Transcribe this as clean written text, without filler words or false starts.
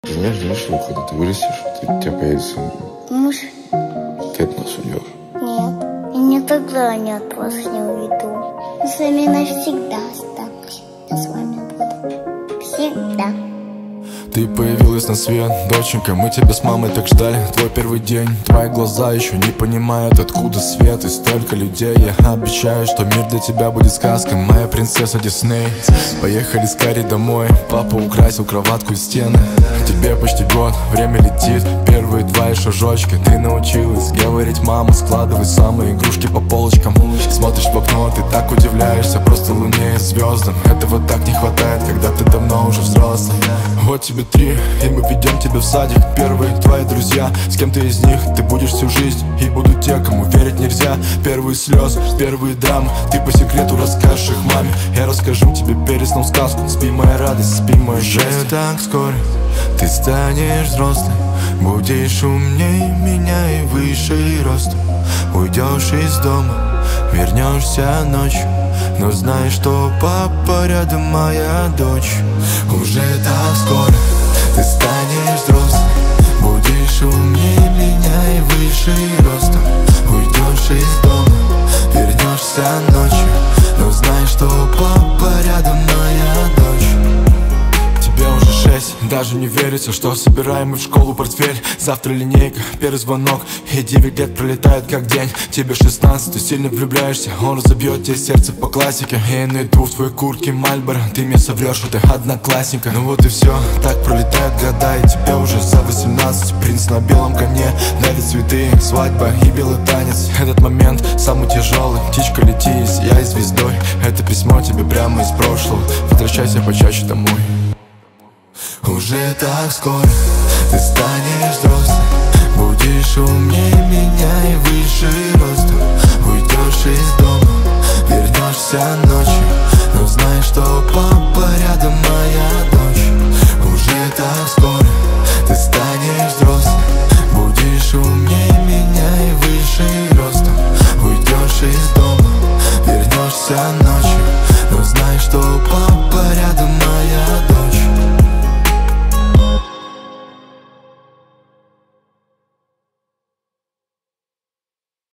Ты знаешь, что когда ты вырастешь, у тебя появится муж? Ты от нас уйдешь. Нет, я никогда не от вас не уйду. Я с вами навсегда останусь. Я с вами буду всегда. Ты появилась на свет, доченька, мы тебя с мамой так ждали. Твой первый день, твои глаза еще не понимают, откуда свет и столько людей. Я обещаю, что мир для тебя будет сказкой, моя принцесса Дисней. Поехали скорее домой, папа украсил кроватку и стены. Тебе почти год, время летит, первые твои шажочки. Ты научилась говорить, мама, складывай самые игрушки по полочкам. Смотришь в окно, ты так удивляешься, просто луне и звездам. Этого так не хватает, когда ты давно уже взрослый. Вот тебе 3, и мы ведем тебя в садик. Первые твои друзья, с кем-то из них ты будешь всю жизнь. И будут те, кому верить нельзя. Первые слезы, первые драмы, ты по секрету расскажешь их маме. Я расскажу тебе перед сном сказку. Спи, моя радость, спи, моя жизнь. Так скоро ты станешь взрослой, будешь умней меня и выше ростом. Уйдешь из дома, вернешься ночью, но знай, что папа рядом, моя дочь. Уже так скоро ты станешь взрослым, будешь умнее меня и выше ростом. Уйдешь из дома, вернешься ночью, но знай, что папа рядом, моя дочь. Тебе уже 6, даже не верится, что собираем мы в школу портфель. Завтра линейка, первый звонок, и 9 лет пролетают как день. Тебе 16, ты сильно влюбляешься, он разобьет тебе сердце по классике. Я найду в твоей куртке Мальборо, ты мне соврешь, что ты одноклассника. Ну вот и все, так пролетают года, и тебе уже за 18. Принц на белом коне, дарит цветы, свадьба и белый танец. Этот момент самый тяжелый, птичка лети, я звездой. Это письмо тебе прямо из прошлого, возвращайся почаще домой. Уже так скоро ты станешь взрослым, будешь умнее меня и выше ростом. Уйдешь из дома, вернешься